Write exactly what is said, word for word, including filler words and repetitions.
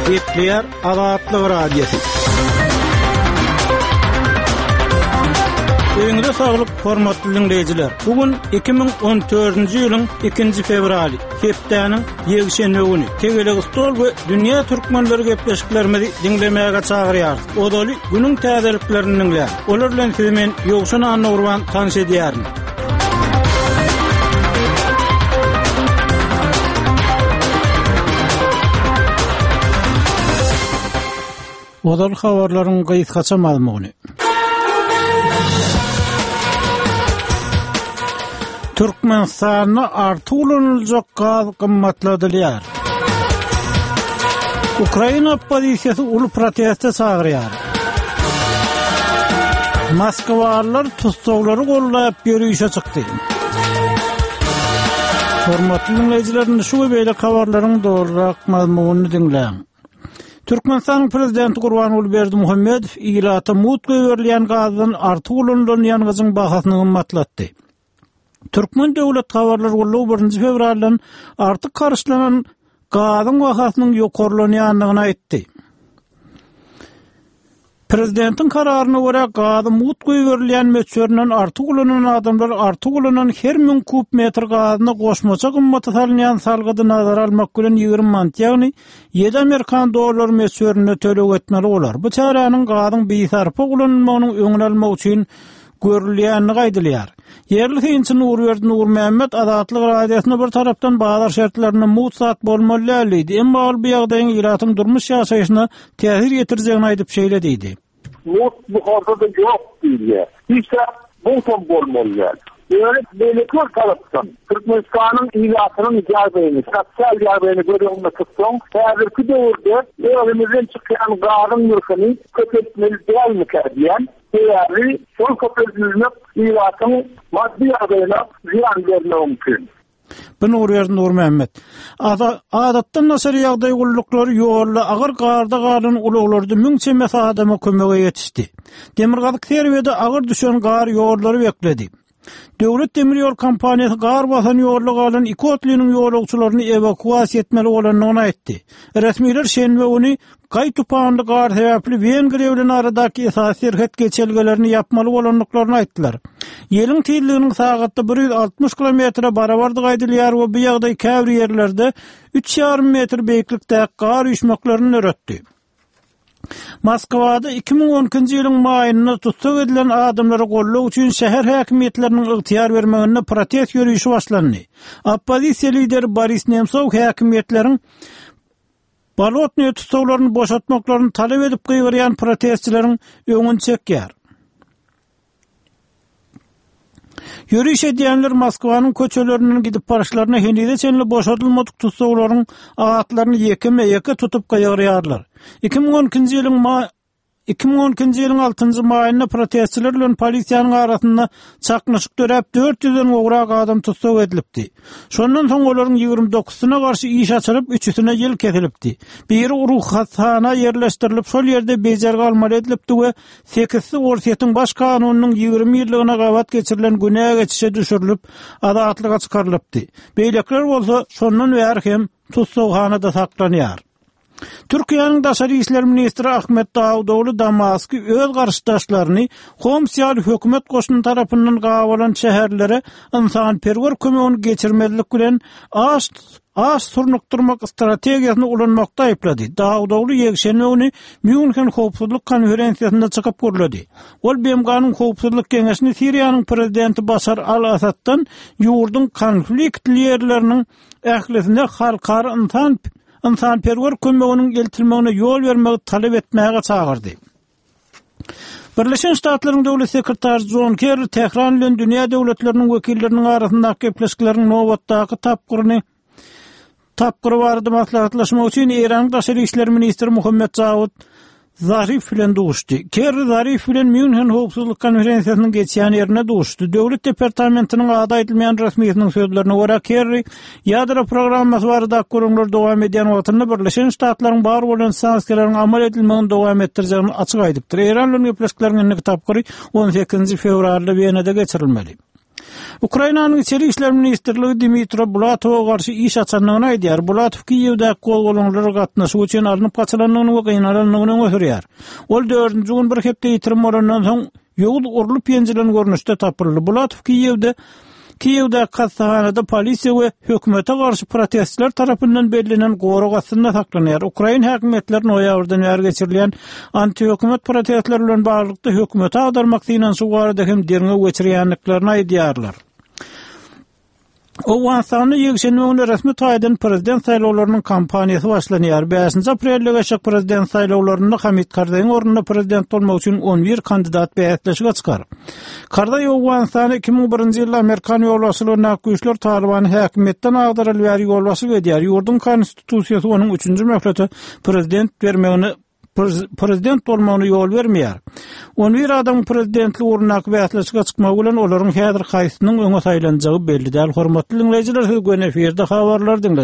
Ekleyer Azatlyk radiosu. Öňde saglyk hormatly dinleyijiler. Bugün iki bin on dördünji ýylyň ikinji fevraly, hepdeniň ýegşenme güni. Tegeleg stol we dünýä türkmenleri gepleşiklerimizi dinlemäge çagyrýar. Odaly günüň täzeliklerini dinleýär. Olar bilen sizi men Ýogşan Anna Urban tanış edýärim. Odaly habarlaryň gyýytgaça mazmuny. Türkmenistanyň arty ulanylacak gaz gymmatladylýar. Ukraina opposisiýasy uly proteste çagyrýar. Moskwalylar tutsawlary gollaýap ýürüýüşe çykdy. Hormatly dinleyijiler, şu beýle habarlaryň dogrurak mazmunyny dinleň. Türkmenistan prezidenti Gurbanuly Berdimuhammedow ýylata mutga berilýän gazyň arty ulanylýan gazyň bahasyny gymmatlatdy. Türkmen döwlet habarlar gollaw birinji fevraldan artık karşılanan gazyň bahasynyň ýokarlanýanlygyny aýtdy. Prezidentin kararyna görä gazy mutga berilýän möçöründen artyk ulanan adamlar artyk ulanan her min kub metr gazyny goşmaça gymmaty salynýan salgydy nazara almak bilen ýygrimi mant, ýagny ýedi Amerikan dollary möçörüne töleg etmeli bolar. Bu çaranyň gazyň beýsarpy ulanmagynyň öňüne almak üçin görülýänligi aýdylýar. Yerli hinçin Urberdi Nur Mehmet Azatlyk radiosyna bir tarapdan bazar şertlerine mutsat bolmalydy. Emma ol bu ýagdaýyň ýylatyň durmuş ýaşaýyşyna täsir ýetirjegini aýdyp şeýlediydi. Mut bu ortada ýok diýilýär. Hiç bu tom bolmalydy. Öýle beýle kör tarapdan Türkmenistanyň ýylatynyň ýagdaýyny, sosial ýagdaýyny görýärmi tutsaň, häzirki döwürde ýöregimizden çykan gazyň ýurkyny köpetmeli dälmi diýen değerli sol köpürtülmek ýylatyň maddi ýagdaýyna ziyan görmek mümkin. Bu Urberdi Nur Mehmet. Adatdan nasır ýagdaý gullukları ýolla agyr garda galan uluglardy müňçe mesafa adama kömege ýetişdi. Demirgazyk serwede agyr düşen gar ýollary bekledi. Döwlet demir ýol kompaniýasy gar basan ýolly galan iki otlanyň ýolagçylaryny evakuasiýa etmeli bolanyny aýtdy. Resmiler şenbe ony Gay tupanly gar sebäpli Wengriýa bilen aradaky esas serhet geçelgelerini yapmaly bolanlyklaryny aýtdylar. Ýeliň tezliginiň sagatda bir ýüz altymyş kilometre barabardyk aýdylýar we bu ýagdaý käbir ýerlerde üç ýarym metr beýiklikde gar üşmeklaryny öretdi. Moskwada iki bin onunçy ýylyň maýynda tutsak edilen adamlary gollaw üçin şäher häkimetleriniň ygtyýar bermegine protest ýürüýüşi başlandy. Oppozisiýa lideri Boris Nemtsov häkimetleriň Balotny tutsawlaryny boşaltmaklaryny talep edip gygyrýan protestçileriň öňüni çekýär. Ýürüýüş edýänler Moskwanyň köçelerinden gidip barşlaryna henüde çenli boşaltylmadyk tutsawlaryň agatlaryny ýekeme ýeke tutup gygyrýarlar. iki bin onunçy ýylyň ma iki bin onunçy ýylyň altynjy maýynda protestçiler bilen polisiýanyň arasynda çaknaşyk döräp dört ýüzden ograk adam tutsak edilipdi. Şondan soň olaryň ýygrimi dokuzyna garşy iş açylyp üçüsine ýyl kesilipdi. Biri ruhsatxana ýerleşdirilip şol ýerde bejerge almaly edilipdi we sekizsi Orsiýetiň baş kanunynyň ýygrimi ýyllygyna gabat geçirilen günä geçişe düşürilip azatlyga çykarylypdy. Beýlekler bolsa şondan bäri hem tutsakhanada saklanýar. Türkiýanyň Daşary işler ministri Ahmet Davutoğlu Damaski öz garşydaşlaryny Homsiýal hökümet goşuny tarapyndan gawalan şäherlere insanperwer kömegini geçirmezlik bilen aş aş surnukdurmak strategiýasyny ulanmakda aýplady. Davutoğlu ýegşenme ony München howpsuzlyk konferensiýasynda çykyp görledi. Ol B M G'nyň howpsuzlyk geňeşini Siriýanyň prezidenti Başar al-Asaddan ýurdun konfliktli ýerleriniň ählisine halkara insan insanperwer kömeginiň geltilmegine ýol bermegi talep etmäge çagyrdy. Birleşen Ştatlaryň döwlet sekretary John Kerry Tehran bilen dünýä döwletleriniň wekilleriniň arasyndaky gepleşikleriniň nowatdaky tapgyryny tapgyry barada maslahatlaşmak üçin Iranyň Daşary işler ministri Muhammed Javad Zarif bilen duşdy. Kerry Zarif bilen München howpsuzlyk konferensiýasynyň geçýän ýerine duşdy. Döwlet departamentiniň ada edilmeýän resmiýetiniň sözlerine görä Kerry ýadro programmasy barada görüşler dowam edýän wagtynda Birleşen Ştatlaryň bar bolan sanksiýalary amal edilmegini dowam etdirjegini açyk aýdypdyr. Iran bilen gepleşikleriniň tapgyry on sekizinji fevralda Wienede geçirilmeli. Ukrainanyň içeri işler ministrligi Dmitro Bulatowa garşy iş açanlygyny aýdýar. Bulatow Kiýewde gol-golanlara gatnaşyk üçin alınıp gaçylanlygyny we gynananlygyny öňürýär. Ol dördünji gün bir hepde ýitirim bolandan soň ýogul urulup ýenjilen görnüşde tapyldy. Bulatow Kiýewde Kiýewde Kastahanada polisiýa we hökümete garşy protestçiler tarapyndan belgilenen gorag astynda saklanýar. Ukraina häkimetleri noýabrdan bäri geçirilen anti-hökümet protestler bilen baglanykda hökümete agdarmakdygyny suwara hem derňe geçirýänliklerini aýdýarlar. Owgaňstanyň ýekşenmegine resmi taýdan prezident saýlawlarynyň kampaniýasy başlanýar. beşinji aprelde geçek prezident saýlawlarynda Hamid Karzaýyň ornuna prezident bolmak üçin on bir kandidat beýatlaşyga çykar. Karzaý Owgaňstany iki ming birinji ýylda Amerikan ýolbaşçylygyna güýçler Taliban häkimetden agdarylyp bäri ýolbaşçy edýär. Ýurdun konstitusiýasy onuň üçünji möhleti prezident bermegini prezident bolmagyna ýol bermeýär. on bir adam prezidentlik urunak beýatlaşyga çykmagy bilen olaryň häzir haýsynyň öňe saýlanjagy belli däl. Hormatly dinleýijiler, hökümet eferde habarlar dinledik.